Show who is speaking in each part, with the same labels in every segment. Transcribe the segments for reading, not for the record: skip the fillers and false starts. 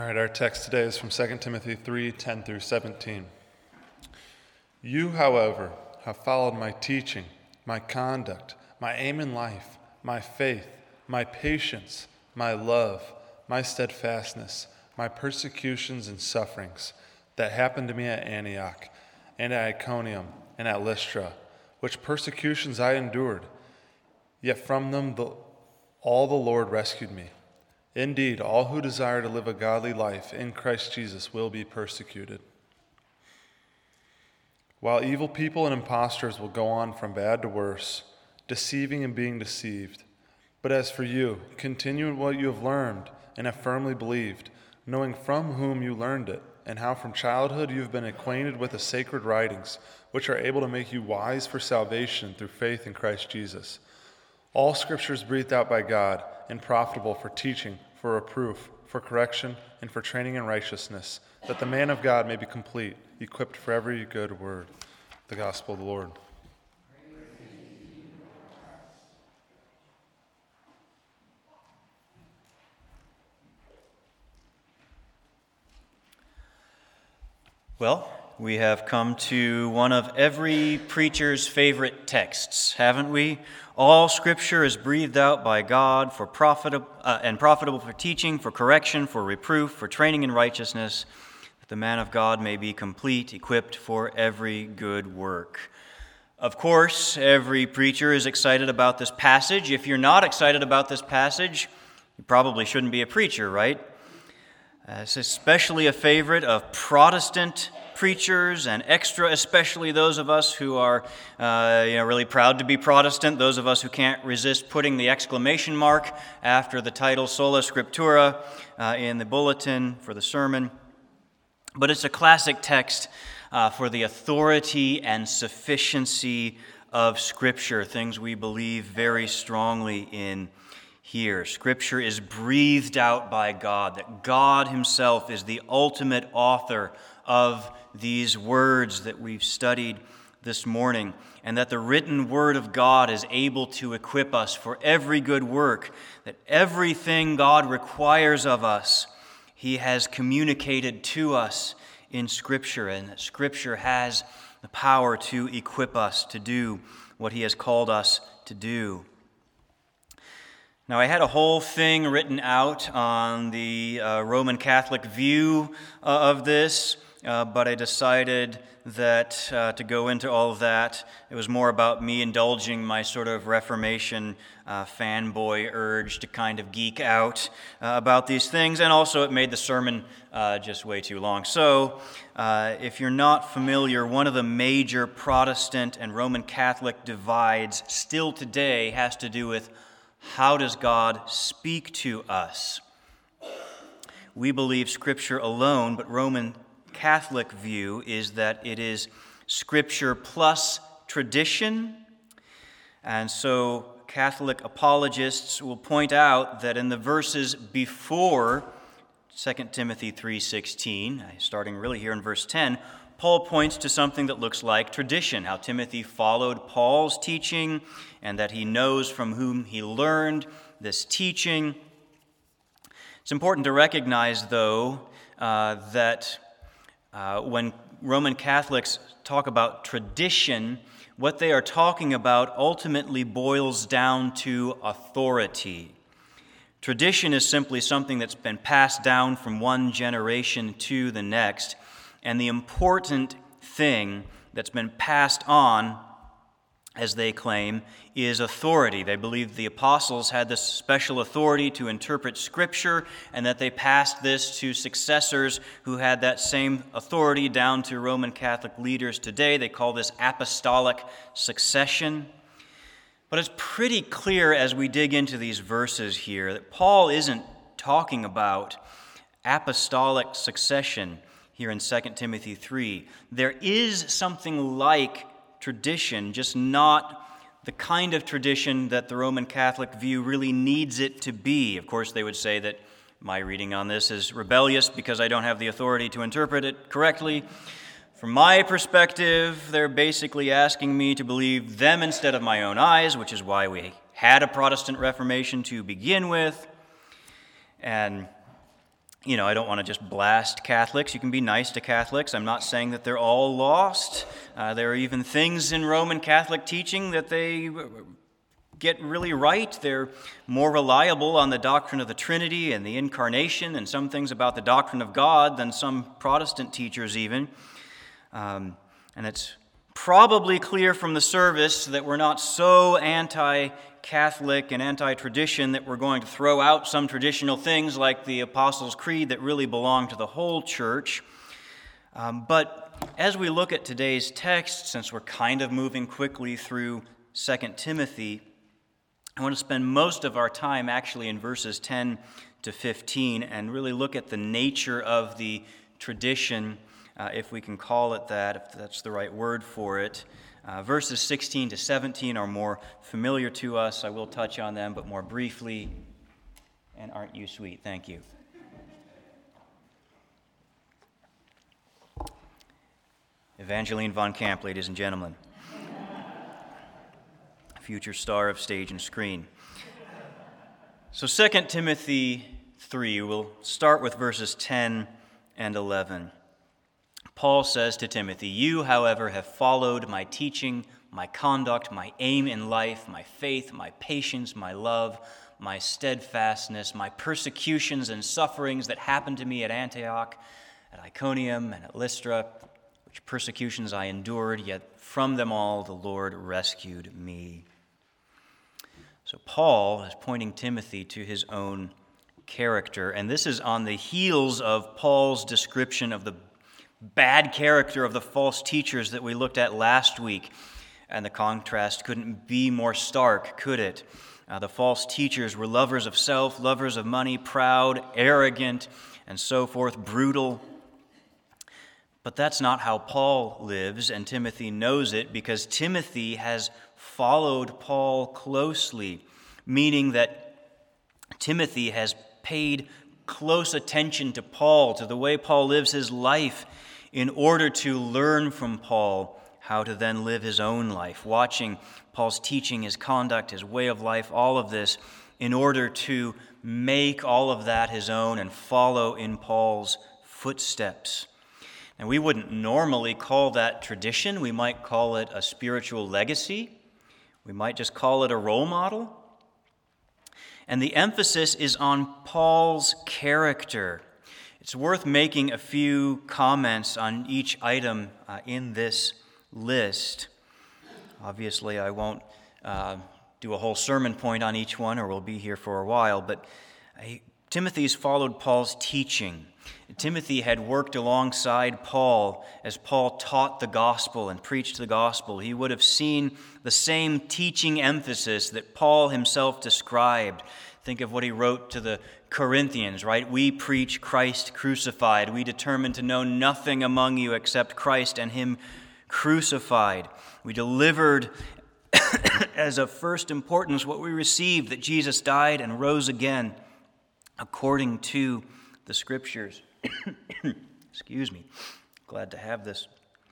Speaker 1: All right, our text today is from 2 Timothy 3:10 through 17. You, however, have followed my teaching, my conduct, my aim in life, my faith, my patience, my love, my steadfastness, my persecutions and sufferings that happened to me at Antioch and at Iconium and at Lystra, which persecutions I endured, yet from them all the Lord rescued me. Indeed, all who desire to live a godly life in Christ Jesus will be persecuted. While evil people and impostors will go on from bad to worse, deceiving and being deceived. But as for you, continue in what you have learned and have firmly believed, knowing from whom you learned it, and how from childhood you have been acquainted with the sacred writings, which are able to make you wise for salvation through faith in Christ Jesus. All Scripture is breathed out by God and profitable for teaching, for reproof, for correction, and for training in righteousness, that the man of God may be complete, equipped for every good word. The Gospel of the Lord.
Speaker 2: Well, we have come to one of every preacher's favorite texts, haven't we? All Scripture is breathed out by God for profitable for teaching, for correction, for reproof, for training in righteousness, that the man of God may be complete, equipped for every good work. Of course, every preacher is excited about this passage. If you're not excited about this passage, you probably shouldn't be a preacher, right? It's especially a favorite of Protestant preachers, and especially those of us who are really proud to be Protestant, those of us who can't resist putting the exclamation mark after the title Sola Scriptura in the bulletin for the sermon. But it's a classic text for the authority and sufficiency of Scripture, things we believe very strongly in here. Scripture is breathed out by God, that God Himself is the ultimate author of these words that we've studied this morning, and that the written Word of God is able to equip us for every good work, that everything God requires of us, He has communicated to us in Scripture, and that Scripture has the power to equip us to do what He has called us to do. Now, I had a whole thing written out on the Roman Catholic view of this, but I decided that to go into all of that, it was more about me indulging my sort of Reformation fanboy urge to kind of geek out about these things, and also it made the sermon just way too long. So, if you're not familiar, one of the major Protestant and Roman Catholic divides still today has to do with how does God speak to us? We believe Scripture alone, but Roman Catholic view is that it is Scripture plus tradition. And so Catholic apologists will point out that in the verses before 2 Timothy 3:16, starting really here in verse 10, Paul points to something that looks like tradition, how Timothy followed Paul's teaching and that he knows from whom he learned this teaching. It's important to recognize, though, that when Roman Catholics talk about tradition, what they are talking about ultimately boils down to authority. Tradition is simply something that's been passed down from one generation to the next, and the important thing that's been passed on, as they claim, is authority. They believe the apostles had this special authority to interpret Scripture, and that they passed this to successors who had that same authority down to Roman Catholic leaders today. They call this apostolic succession. But it's pretty clear as we dig into these verses here that Paul isn't talking about apostolic succession here in 2 Timothy 3. There is something like tradition, just not the kind of tradition that the Roman Catholic view really needs it to be. Of course, they would say that my reading on this is rebellious because I don't have the authority to interpret it correctly. From my perspective, they're basically asking me to believe them instead of my own eyes, which is why we had a Protestant Reformation to begin with. And I don't want to just blast Catholics. You can be nice to Catholics. I'm not saying that they're all lost. There are even things in Roman Catholic teaching that they get really right. They're more reliable on the doctrine of the Trinity and the Incarnation and some things about the doctrine of God than some Protestant teachers even. And it's probably clear from the service that we're not so anti-Catholic and anti-tradition that we're going to throw out some traditional things like the Apostles' Creed that really belong to the whole church. But as we look at today's text, since we're kind of moving quickly through 2 Timothy, I want to spend most of our time actually in verses 10 to 15 and really look at the nature of the tradition, if we can call it that, if that's the right word for it. Verses 16 to 17 are more familiar to us. I will touch on them, but more briefly. And aren't you sweet? Thank you. Evangeline von Camp, ladies and gentlemen. Future star of stage and screen. So 2 Timothy 3, we'll start with verses 10 and 11. Paul says to Timothy, "You, however, have followed my teaching, my conduct, my aim in life, my faith, my patience, my love, my steadfastness, my persecutions and sufferings that happened to me at Antioch, at Iconium, and at Lystra, which persecutions I endured, yet from them all the Lord rescued me." So Paul is pointing Timothy to his own character, and this is on the heels of Paul's description of the bad character of the false teachers that we looked at last week. And the contrast couldn't be more stark, could it? The false teachers were lovers of self, lovers of money, proud, arrogant, and so forth, brutal. But that's not how Paul lives, and Timothy knows it because Timothy has followed Paul closely, meaning that Timothy has paid close attention to Paul, to the way Paul lives his life, in order to learn from Paul how to then live his own life, watching Paul's teaching, his conduct, his way of life, all of this, in order to make all of that his own and follow in Paul's footsteps. And we wouldn't normally call that tradition. We might call it a spiritual legacy. We might just call it a role model. And the emphasis is on Paul's character. It's worth making a few comments on each item in this list. Obviously, I won't do a whole sermon point on each one, or we'll be here for a while, but Timothy's followed Paul's teaching. Timothy had worked alongside Paul as Paul taught the gospel and preached the gospel. He would have seen the same teaching emphasis that Paul himself described. Think of what he wrote to the Corinthians, right? "We preach Christ crucified. We determined to know nothing among you except Christ and him crucified. We delivered as of first importance what we received, that Jesus died and rose again according to the Scriptures." Excuse me. Glad to have this.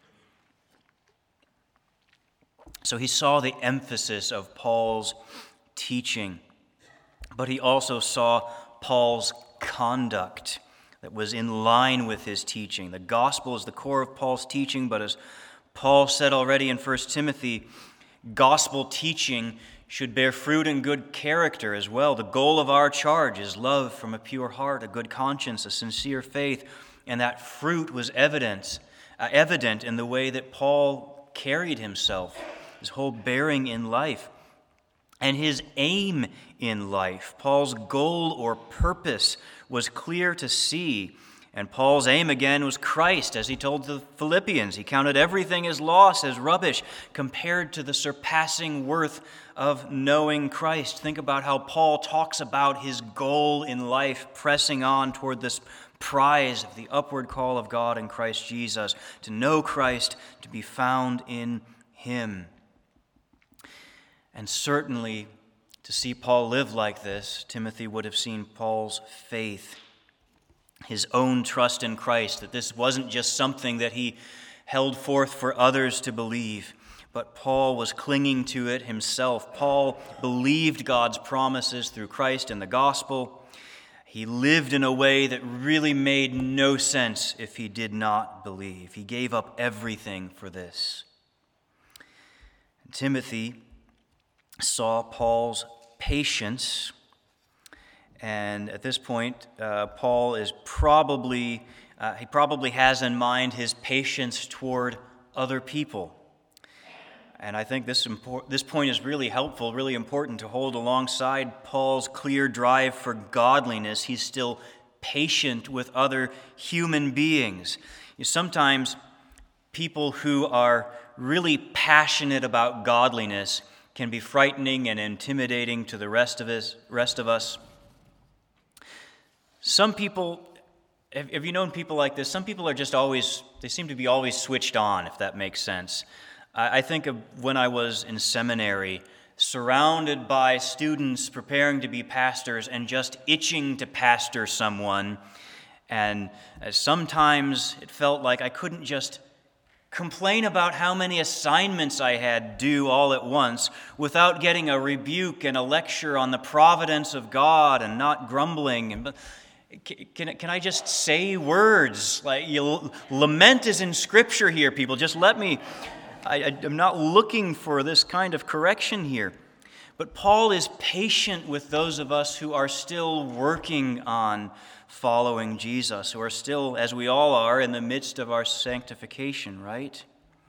Speaker 2: So he saw the emphasis of Paul's teaching, but he also saw Paul's conduct that was in line with his teaching. The gospel is the core of Paul's teaching, but as Paul said already in 1 Timothy, gospel teaching should bear fruit and good character as well. The goal of our charge is love from a pure heart, a good conscience, a sincere faith, and that fruit was evident in the way that Paul carried himself, his whole bearing in life, and his aim in life. Paul's goal or purpose was clear to see, and Paul's aim again was Christ, as he told the Philippians. He counted everything as loss, as rubbish, compared to the surpassing worth of knowing Christ. Think about how Paul talks about his goal in life, pressing on toward this prize of the upward call of God in Christ Jesus, to know Christ, to be found in him. And certainly, to see Paul live like this, Timothy would have seen Paul's faith, his own trust in Christ, that this wasn't just something that he held forth for others to believe, but Paul was clinging to it himself. Paul believed God's promises through Christ and the gospel. He lived in a way that really made no sense if he did not believe. He gave up everything for this. Timothy saw Paul's patience, and at this point, Paul is probably has in mind his patience toward other people. And I think this point is really helpful, really important to hold alongside Paul's clear drive for godliness. He's still patient with other human beings. Sometimes people who are really passionate about godliness can be frightening and intimidating to the rest of us. Some people, have you known people like this? Some people are just they seem to be always switched on, if that makes sense. I think of when I was in seminary, surrounded by students preparing to be pastors and just itching to pastor someone. And sometimes it felt like I couldn't just complain about how many assignments I had due all at once without getting a rebuke and a lecture on the providence of God and not grumbling. Can I just say words? Lament is in Scripture here, people. Just let me... I'm not looking for this kind of correction here. But Paul is patient with those of us who are still working on following Jesus, who are still, as we all are, in the midst of our sanctification, right?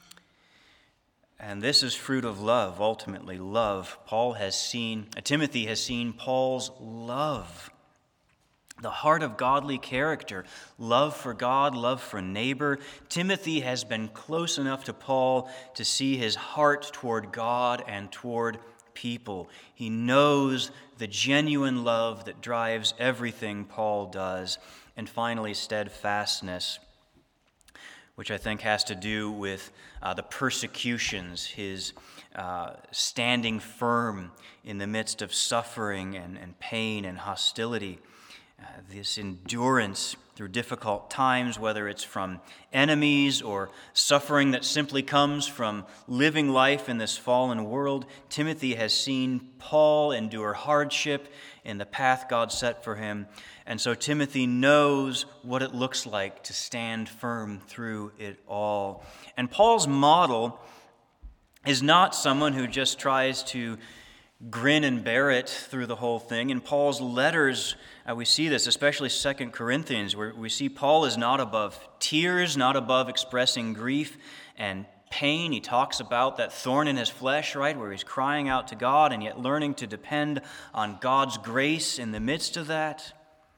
Speaker 2: And this is fruit of love, ultimately, love. Timothy has seen Paul's love. The heart of godly character, love for God, love for neighbor. Timothy has been close enough to Paul to see his heart toward God and toward people. He knows the genuine love that drives everything Paul does. And finally, steadfastness, which I think has to do with the persecutions, his standing firm in the midst of suffering and pain and hostility. This endurance through difficult times, whether it's from enemies or suffering that simply comes from living life in this fallen world. Timothy has seen Paul endure hardship in the path God set for him. And so Timothy knows what it looks like to stand firm through it all. And Paul's model is not someone who just tries to grin and bear it through the whole thing. In Paul's letters, we see this, especially 2 Corinthians, where we see Paul is not above tears, not above expressing grief and pain. He talks about that thorn in his flesh, right, where he's crying out to God and yet learning to depend on God's grace in the midst of that.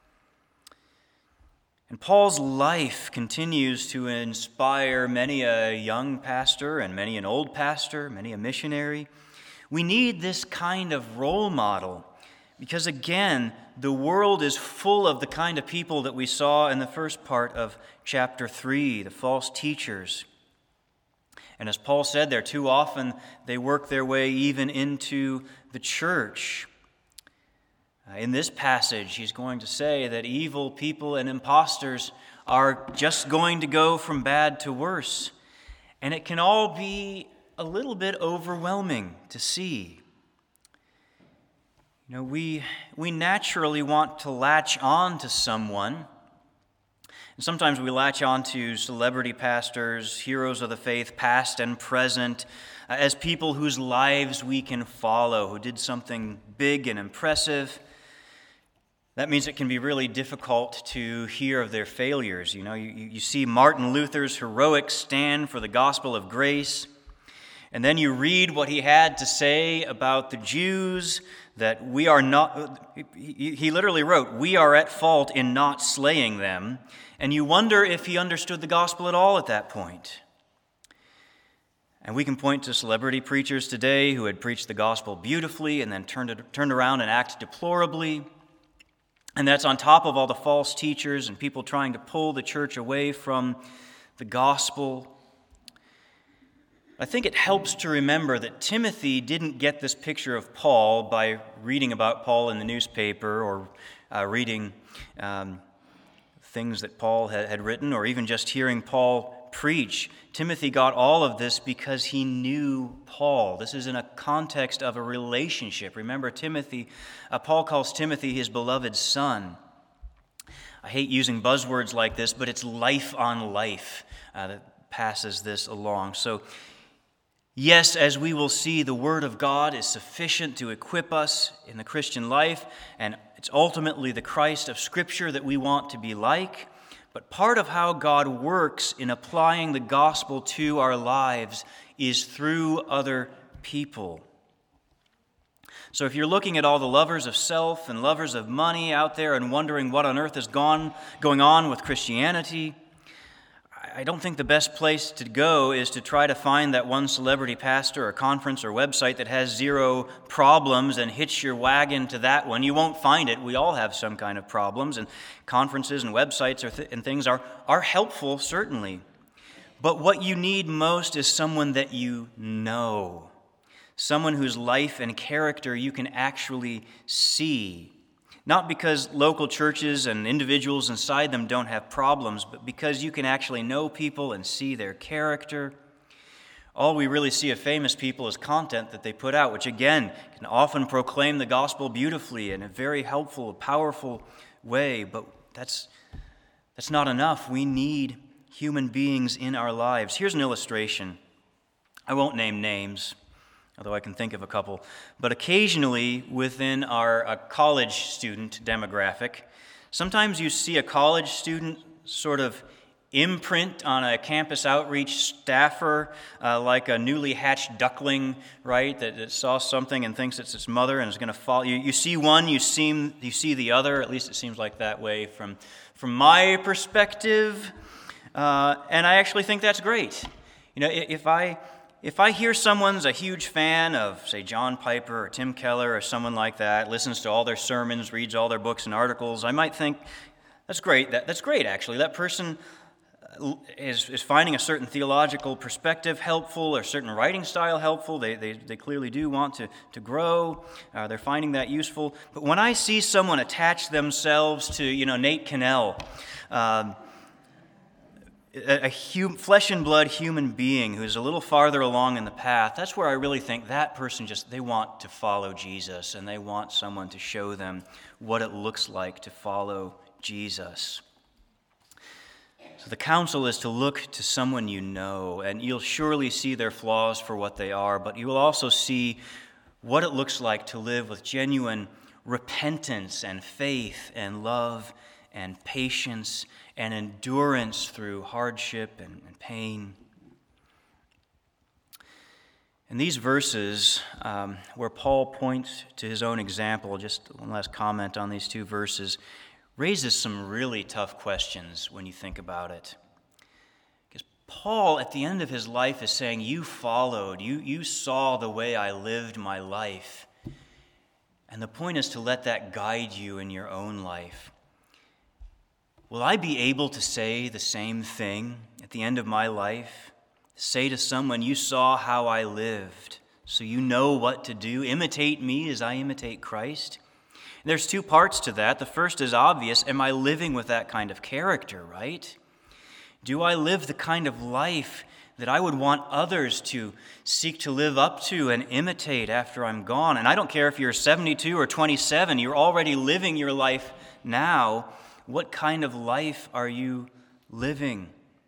Speaker 2: And Paul's life continues to inspire many a young pastor and many an old pastor, many a missionary. We need this kind of role model because, again, the world is full of the kind of people that we saw in the first part of chapter 3, the false teachers. And as Paul said there, too often they work their way even into the church. In this passage, he's going to say that evil people and imposters are just going to go from bad to worse. And it can all be a little bit overwhelming to see. You know, we naturally want to latch on to someone. And sometimes we latch on to celebrity pastors, heroes of the faith, past and present, as people whose lives we can follow, who did something big and impressive. That means it can be really difficult to hear of their failures. You know, you see Martin Luther's heroic stand for the gospel of grace. And then you read what he had to say about the Jews, that we are not, he literally wrote, we are at fault in not slaying them. And you wonder if he understood the gospel at all at that point. And we can point to celebrity preachers today who had preached the gospel beautifully and then turned around and acted deplorably. And that's on top of all the false teachers and people trying to pull the church away from the gospel. I think it helps to remember that Timothy didn't get this picture of Paul by reading about Paul in the newspaper or reading things that Paul had written or even just hearing Paul preach. Timothy got all of this because he knew Paul. This is in a context of a relationship. Remember, Paul calls Timothy his beloved son. I hate using buzzwords like this, but it's life on life that passes this along. So, yes, as we will see, the Word of God is sufficient to equip us in the Christian life, and it's ultimately the Christ of Scripture that we want to be like. But part of how God works in applying the gospel to our lives is through other people. So if you're looking at all the lovers of self and lovers of money out there and wondering what on earth is going on with Christianity, I don't think the best place to go is to try to find that one celebrity pastor or conference or website that has zero problems and hitch your wagon to that one. You won't find it. We all have some kind of problems, and conferences and websites and things are helpful, certainly. But what you need most is someone that you know, someone whose life and character you can actually see. Not because local churches and individuals inside them don't have problems, but because you can actually know people and see their character. All we really see of famous people is content that they put out, which again can often proclaim the gospel beautifully in a very helpful, powerful way, but that's not enough. We need human beings in our lives. Here's an illustration. I won't name names, although I can think of a couple. But occasionally within our college student demographic, sometimes you see a college student sort of imprint on a campus outreach staffer, like a newly hatched duckling, right, that saw something and thinks it's its mother and is going to follow. You see one, you see the other. At least it seems like that way from my perspective. And I actually think that's great. You know, if I hear someone's a huge fan of, say, John Piper or Tim Keller or someone like that, listens to all their sermons, reads all their books and articles, I might think, that's great. That's great, actually. That person is finding a certain theological perspective helpful or certain writing style helpful. They clearly do want to grow. They're finding that useful. But when I see someone attach themselves to, Nate Cannell, a flesh and blood human being who's a little farther along in the path, that's where I really think that person they want to follow Jesus, and they want someone to show them what it looks like to follow Jesus. So the counsel is to look to someone you know, and you'll surely see their flaws for what they are, but you will also see what it looks like to live with genuine repentance and faith and love and patience and endurance through hardship and pain. In these verses, where Paul points to his own example, just one last comment on these two verses, raises some really tough questions when you think about it. Because Paul, at the end of his life, is saying, you followed, you saw the way I lived my life. And the point is to let that guide you in your own life. Will I be able to say the same thing at the end of my life? Say to someone, you saw how I lived, so you know what to do. Imitate me as I imitate Christ. And there's two parts to that. The first is obvious. Am I living with that kind of character, right? Do I live the kind of life that I would want others to seek to live up to and imitate after I'm gone? And I don't care if you're 72 or 27, you're already living your life now. What kind of life are you living?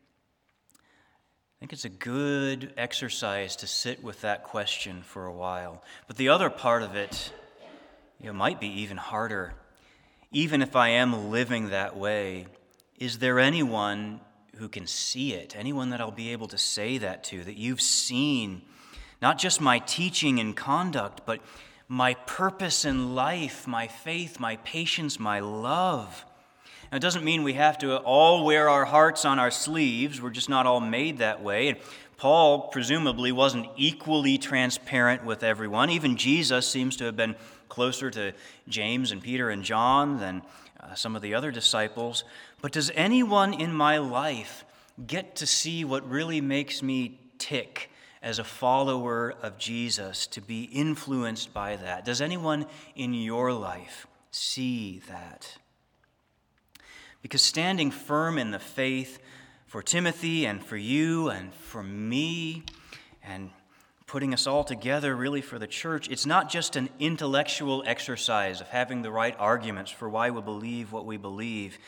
Speaker 2: I think it's a good exercise to sit with that question for a while. But the other part of it, might be even harder. Even if I am living that way, is there anyone who can see it? Anyone that I'll be able to say that to, that you've seen, not just my teaching and conduct, but my purpose in life, my faith, my patience, my love? Now, it doesn't mean we have to all wear our hearts on our sleeves. We're just not all made that way. And Paul presumably wasn't equally transparent with everyone. Even Jesus seems to have been closer to James and Peter and John than some of the other disciples. But does anyone in my life get to see what really makes me tick as a follower of Jesus, to be influenced by that? Does anyone in your life see that? Because standing firm in the faith for Timothy and for you and for me and putting us all together really for the church, it's not just an intellectual exercise of having the right arguments for why we believe what we believe.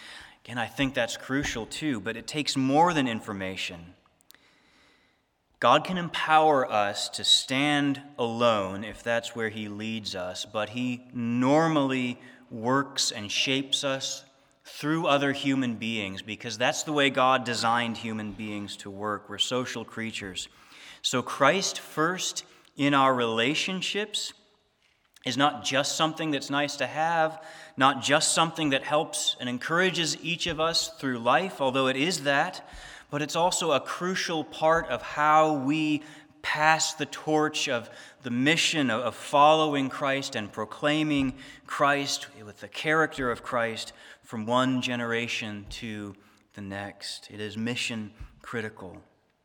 Speaker 2: Again, I think that's crucial too, but it takes more than information. God can empower us to stand alone if that's where He leads us, but He normally works and shapes us through other human beings because that's the way God designed human beings to work. We're social creatures. So Christ first in our relationships is not just something that's nice to have, not just something that helps and encourages each of us through life, although it is that, but it's also a crucial part of how we pass the torch of the mission of following Christ and proclaiming Christ with the character of Christ from one generation to the next. It is mission critical.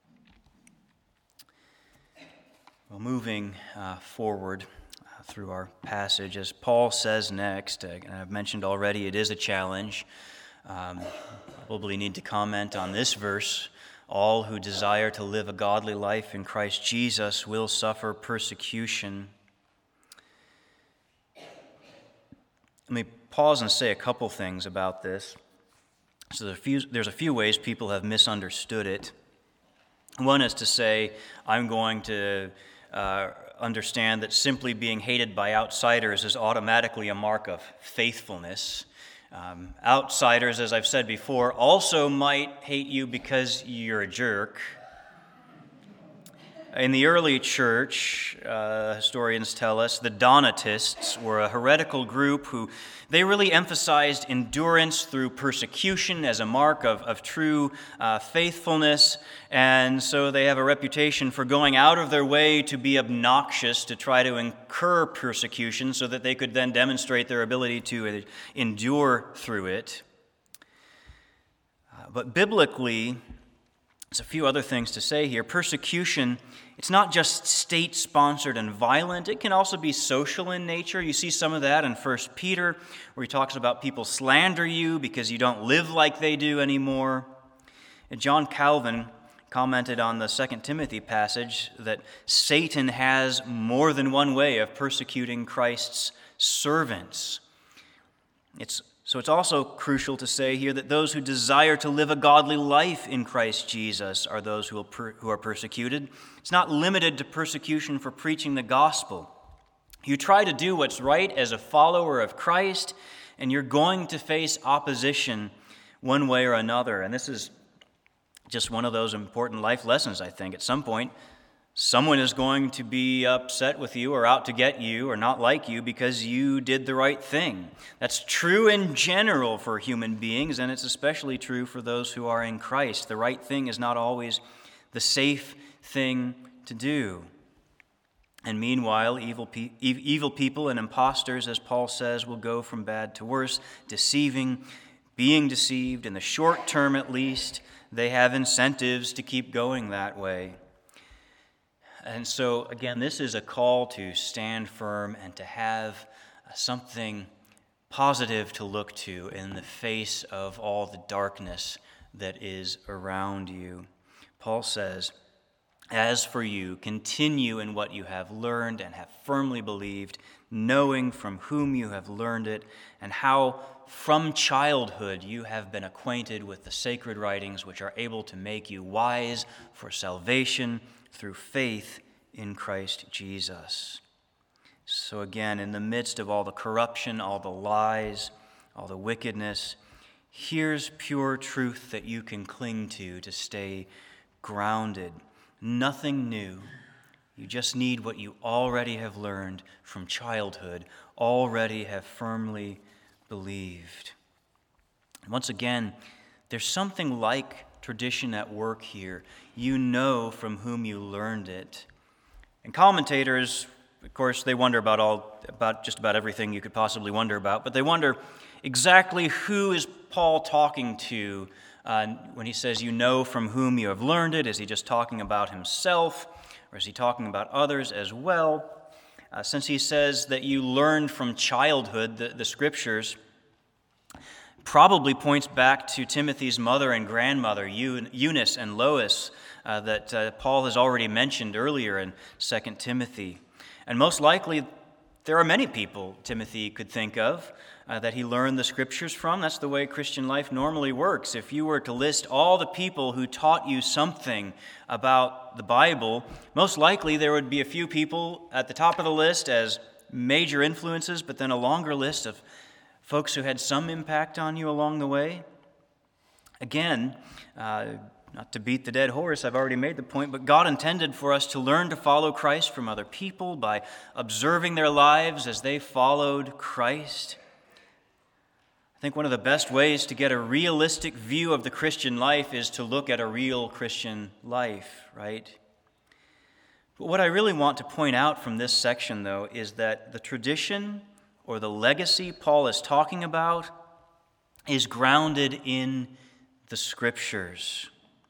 Speaker 2: Well, moving forward through our passage, as Paul says next, and I've mentioned already, it is a challenge. Probably need to comment on this verse. All who desire to live a godly life in Christ Jesus will suffer persecution. Let me pause and say a couple things about this. So there's a few ways people have misunderstood it. One is to say, I'm going to understand that simply being hated by outsiders is automatically a mark of faithfulness. Outsiders, as I've said before, also might hate you because you're a jerk. In the early church, historians tell us, the Donatists were a heretical group who they really emphasized endurance through persecution as a mark of true faithfulness, and so they have a reputation for going out of their way to be obnoxious to try to incur persecution so that they could then demonstrate their ability to endure through it. But biblically, there's a few other things to say here. Persecution, it's not just state-sponsored and violent. It can also be social in nature. You see some of that in 1 Peter, where he talks about people slander you because you don't live like they do anymore. And John Calvin commented on the 2 Timothy passage that Satan has more than one way of persecuting Christ's servants. So it's also crucial to say here that those who desire to live a godly life in Christ Jesus are those who are persecuted. It's not limited to persecution for preaching the gospel. You try to do what's right as a follower of Christ, and you're going to face opposition one way or another. And this is just one of those important life lessons, I think. At some point, someone is going to be upset with you or out to get you or not like you because you did the right thing. That's true in general for human beings, and it's especially true for those who are in Christ. The right thing is not always the safe thing to do. And meanwhile, evil people and imposters, as Paul says, will go from bad to worse, deceiving, being deceived. In the short term, at least, they have incentives to keep going that way. And so, again, this is a call to stand firm and to have something positive to look to in the face of all the darkness that is around you. Paul says, "As for you, continue in what you have learned and have firmly believed, knowing from whom you have learned it, and how from childhood you have been acquainted with the sacred writings which are able to make you wise for salvation through faith in Christ Jesus." So again, in the midst of all the corruption, all the lies, all the wickedness, here's pure truth that you can cling to stay grounded. Nothing new. You just need what you already have learned from childhood, already have firmly believed. Once again, there's something like tradition at work here. You know from whom you learned it. And commentators, of course, they wonder about just about everything you could possibly wonder about, but they wonder exactly who is Paul talking to when he says, you know from whom you have learned it. Is he just talking about himself, or is he talking about others as well? Since he says that you learned from childhood, the Scriptures probably points back to Timothy's mother and grandmother, Eunice and Lois, that Paul has already mentioned earlier in 2 Timothy. And most likely, there are many people Timothy could think of that he learned the Scriptures from. That's the way Christian life normally works. If you were to list all the people who taught you something about the Bible, most likely there would be a few people at the top of the list as major influences, but then a longer list of folks who had some impact on you along the way. Again, not to beat the dead horse, I've already made the point, but God intended for us to learn to follow Christ from other people by observing their lives as they followed Christ. I think one of the best ways to get a realistic view of the Christian life is to look at a real Christian life, right? But what I really want to point out from this section, though, is that the tradition or the legacy Paul is talking about is grounded in the Scriptures.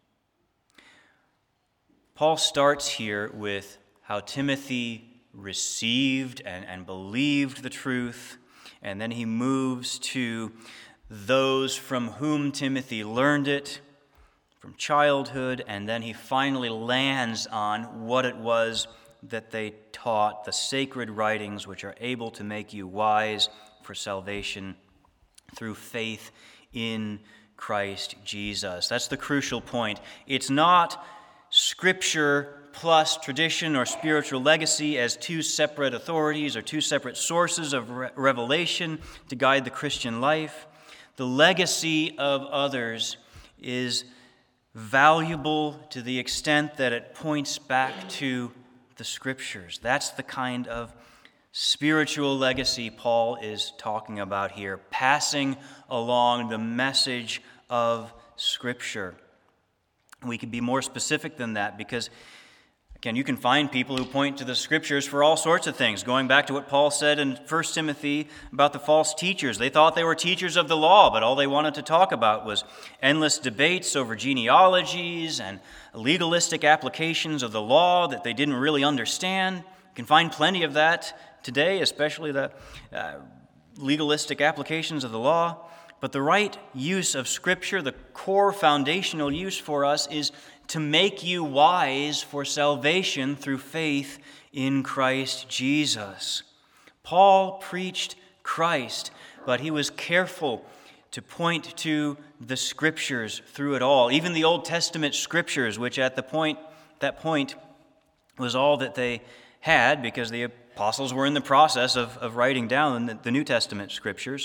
Speaker 2: Paul starts here with how Timothy received and believed the truth, and then he moves to those from whom Timothy learned it from childhood, and then he finally lands on what it was that they taught, the sacred writings which are able to make you wise for salvation through faith in Christ Jesus. That's the crucial point. It's not Scripture plus tradition or spiritual legacy as two separate authorities or two separate sources of revelation to guide the Christian life. The legacy of others is valuable to the extent that it points back to the Scriptures. That's the kind of spiritual legacy Paul is talking about here, passing along the message of Scripture. We can be more specific than that because, again, you can find people who point to the Scriptures for all sorts of things. Going back to what Paul said in 1 Timothy about the false teachers. They thought they were teachers of the law, but all they wanted to talk about was endless debates over genealogies and legalistic applications of the law that they didn't really understand. You can find plenty of that today, especially the legalistic applications of the law. But the right use of Scripture, the core foundational use for us, is to make you wise for salvation through faith in Christ Jesus. Paul preached Christ, but he was careful to point to the Scriptures through it all, even the Old Testament Scriptures, which at that point was all that they had because the apostles were in the process of writing down the New Testament Scriptures,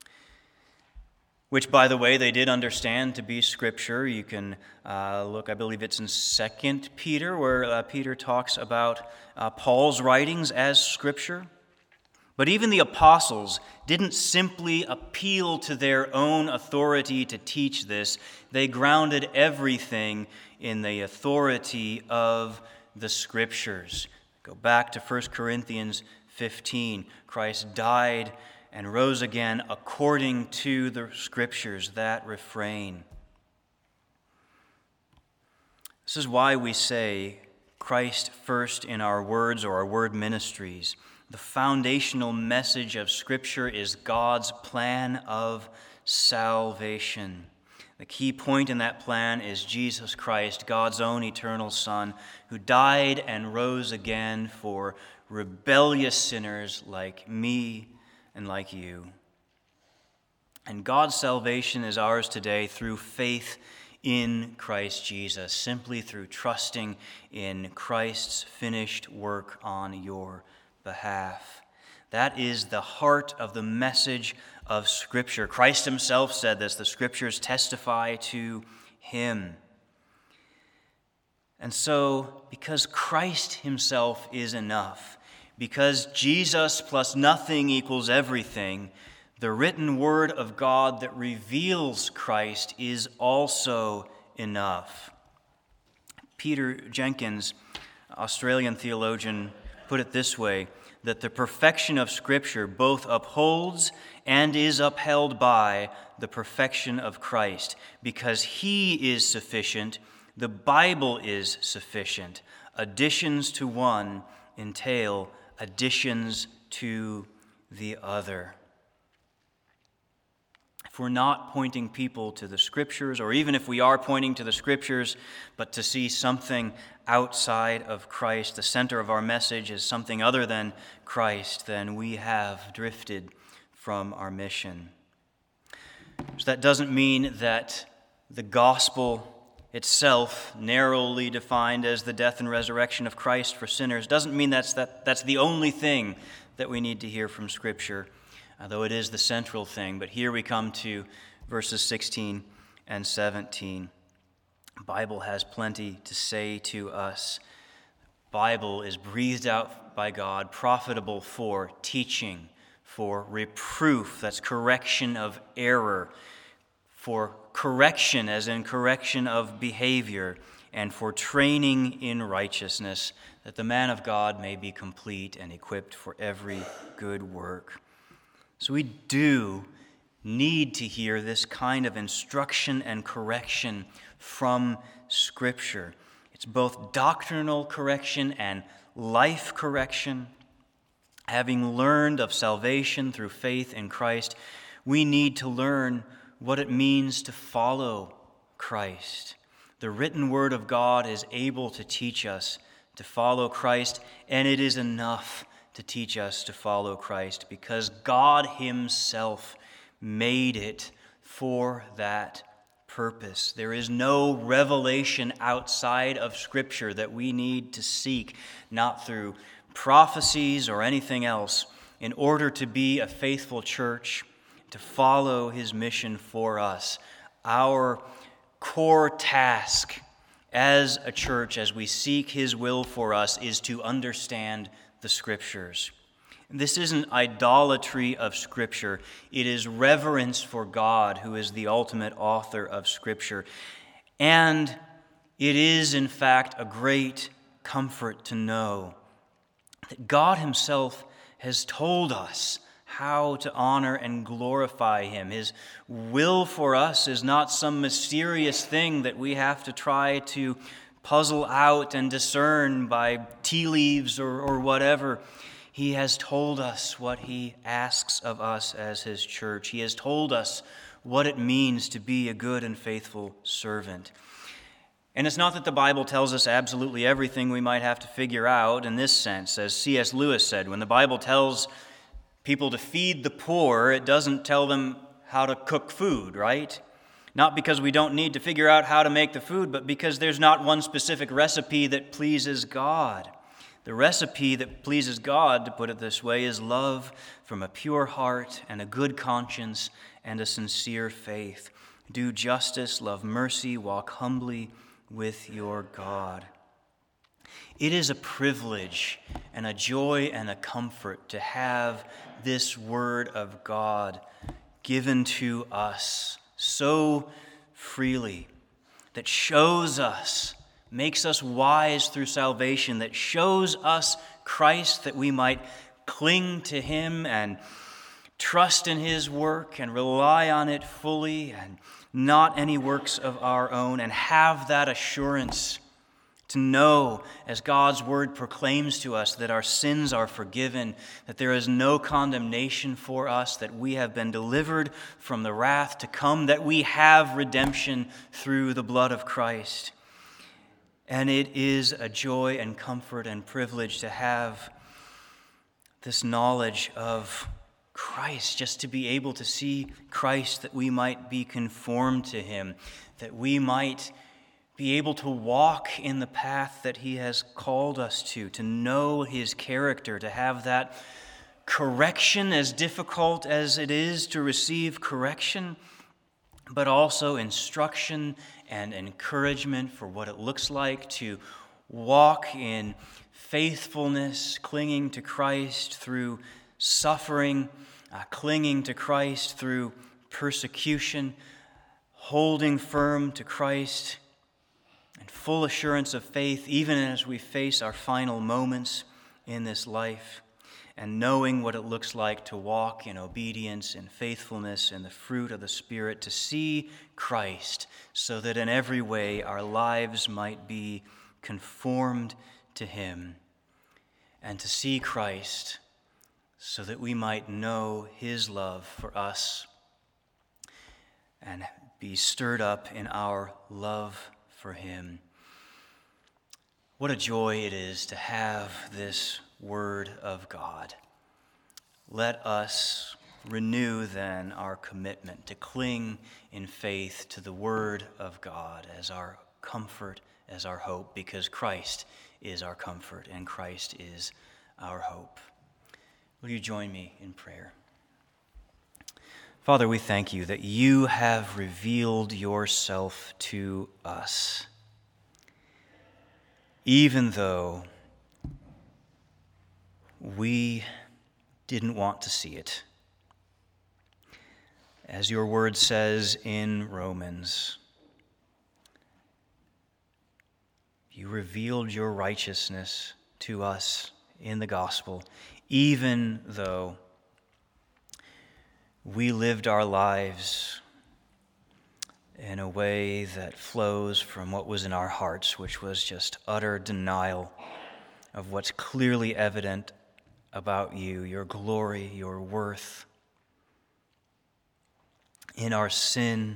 Speaker 2: which, by the way, they did understand to be Scripture. You can look, I believe it's in 2 Peter, where Peter talks about Paul's writings as Scripture. But even the apostles didn't simply appeal to their own authority to teach this. They grounded everything in the authority of the Scriptures. Go back to 1 Corinthians 15. Christ died and rose again according to the Scriptures, that refrain. This is why we say Christ first in our words or our word ministries. The foundational message of Scripture is God's plan of salvation. The key point in that plan is Jesus Christ, God's own eternal Son, who died and rose again for rebellious sinners like me and like you. And God's salvation is ours today through faith in Christ Jesus, simply through trusting in Christ's finished work on your behalf. That is the heart of the message of Scripture. Christ himself said this, the Scriptures testify to him. And so, because Christ himself is enough, because Jesus plus nothing equals everything, the written word of God that reveals Christ is also enough. Peter Jenkins, Australian theologian, put it this way, that the perfection of Scripture both upholds and is upheld by the perfection of Christ. Because he is sufficient, the Bible is sufficient. Additions to one entail additions to the other. If we're not pointing people to the Scriptures, or even if we are pointing to the Scriptures, but to see something outside of Christ, the center of our message is something other than Christ, then we have drifted from our mission. So that doesn't mean that the gospel itself, narrowly defined as the death and resurrection of Christ for sinners, doesn't mean that's the only thing that we need to hear from Scripture, though it is the central thing. But here we come to verses 16 and 17. The Bible has plenty to say to us. The Bible is breathed out by God, profitable for teaching, for reproof, that's correction of error, for correction, as in correction of behavior, and for training in righteousness, that the man of God may be complete and equipped for every good work. So we do need to hear this kind of instruction and correction from Scripture. It's both doctrinal correction and life correction. Having learned of salvation through faith in Christ, we need to learn what it means to follow Christ. The written word of God is able to teach us to follow Christ, and it is enough to teach us to follow Christ because God Himself made it for that purpose. There is no revelation outside of Scripture that we need to seek, not through prophecies or anything else, in order to be a faithful church, to follow His mission for us. Our core task as a church, as we seek His will for us, is to understand the Scriptures. This isn't idolatry of Scripture. It is reverence for God, who is the ultimate author of Scripture. And it is, in fact, a great comfort to know that God Himself has told us how to honor and glorify Him. His will for us is not some mysterious thing that we have to try to puzzle out and discern by tea leaves or whatever. He has told us what He asks of us as His church. He has told us what it means to be a good and faithful servant. And it's not that the Bible tells us absolutely everything we might have to figure out in this sense. As C.S. Lewis said, when the Bible tells people to feed the poor, it doesn't tell them how to cook food, right? Not because we don't need to figure out how to make the food, but because there's not one specific recipe that pleases God. The recipe that pleases God, to put it this way, is love from a pure heart and a good conscience and a sincere faith. Do justice, love mercy, walk humbly with your God. It is a privilege and a joy and a comfort to have this Word of God given to us so freely, that shows us, makes us wise through salvation, that shows us Christ, that we might cling to Him and trust in His work and rely on it fully and not any works of our own, and have that assurance to know, as God's word proclaims to us, that our sins are forgiven, that there is no condemnation for us, that we have been delivered from the wrath to come, that we have redemption through the blood of Christ. And it is a joy and comfort and privilege to have this knowledge of Christ, just to be able to see Christ, that we might be conformed to Him, that we might be able to walk in the path that He has called us to know His character, to have that correction, as difficult as it is to receive correction, but also instruction and encouragement for what it looks like to walk in faithfulness, clinging to Christ through suffering, clinging to Christ through persecution, holding firm to Christ, and full assurance of faith even as we face our final moments in this life, and knowing what it looks like to walk in obedience and faithfulness and the fruit of the Spirit, to see Christ so that in every way our lives might be conformed to Him, and to see Christ so that we might know His love for us and be stirred up in our love for Him. What a joy it is to have this Word of God. Let us renew then our commitment to cling in faith to the Word of God as our comfort, as our hope, because Christ is our comfort and Christ is our hope. Will you join me in prayer? Father, we thank you that you have revealed yourself to us, even though we didn't want to see it. As your word says in Romans, you revealed your righteousness to us in the gospel, even though we lived our lives in a way that flows from what was in our hearts, which was just utter denial of what's clearly evident about you, your glory, your worth. In our sin,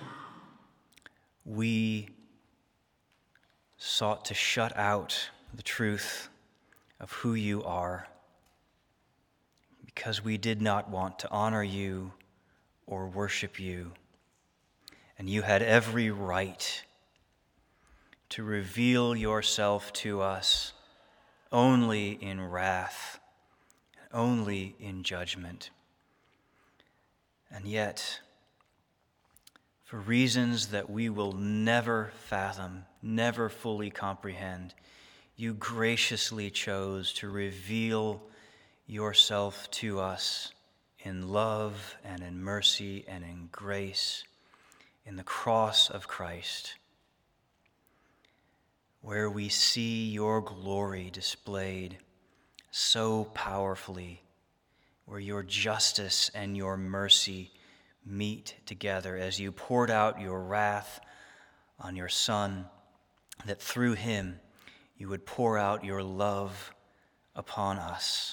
Speaker 2: we sought to shut out the truth of who you are, because we did not want to honor you or worship you. And you had every right to reveal yourself to us only in wrath, only in judgment. And yet, for reasons that we will never fathom, never fully comprehend, you graciously chose to reveal yourself to us in love and in mercy and in grace in the cross of Christ, where we see your glory displayed so powerfully, where your justice and your mercy meet together as you poured out your wrath on your Son, that through him you would pour out your love upon us.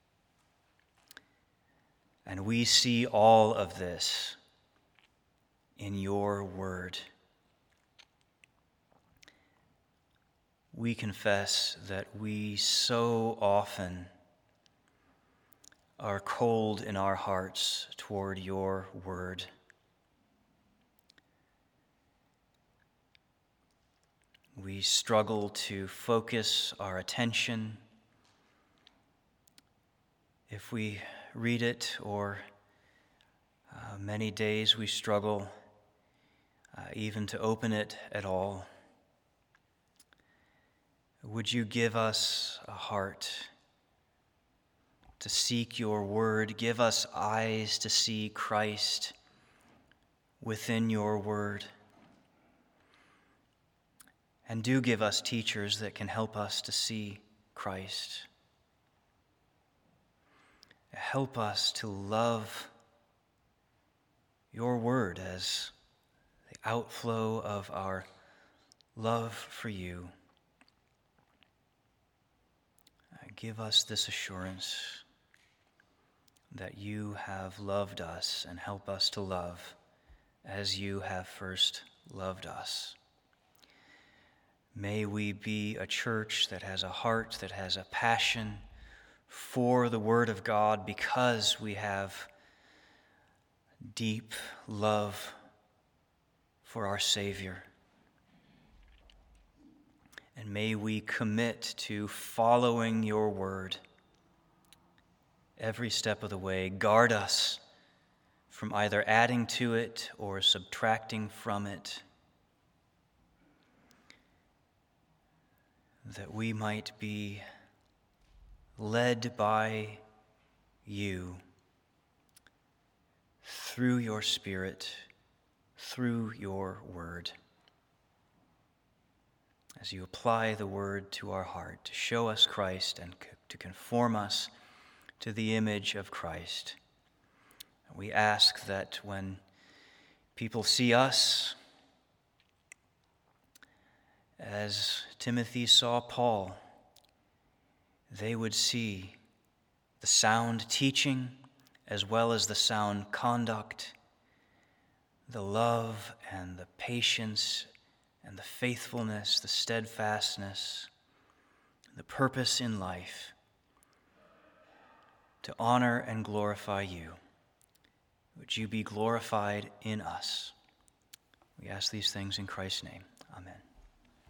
Speaker 2: And we see all of this in your word. We confess that we so often are cold in our hearts toward your word. We struggle to focus our attention if we read it, or many days we struggle even to open it at all. Would you give us a heart to seek your word? Give us eyes to see Christ within your word. And do give us teachers that can help us to see Christ. Help us to love your word as the outflow of our love for you. Give us this assurance that you have loved us, and help us to love as you have first loved us. May we be a church that has a heart, that has a passion for the Word of God, because we have deep love for our Savior. And may we commit to following your word every step of the way. Guard us from either adding to it or subtracting from it, that we might be led by you through your Spirit, through your word, as you apply the word to our heart to show us Christ and to conform us to the image of Christ. We ask that when people see us, as Timothy saw Paul, they would see the sound teaching as well as the sound conduct, the love and the patience and the faithfulness, the steadfastness, the purpose in life to honor and glorify you. Would you be glorified in us? We ask these things in Christ's name. Amen.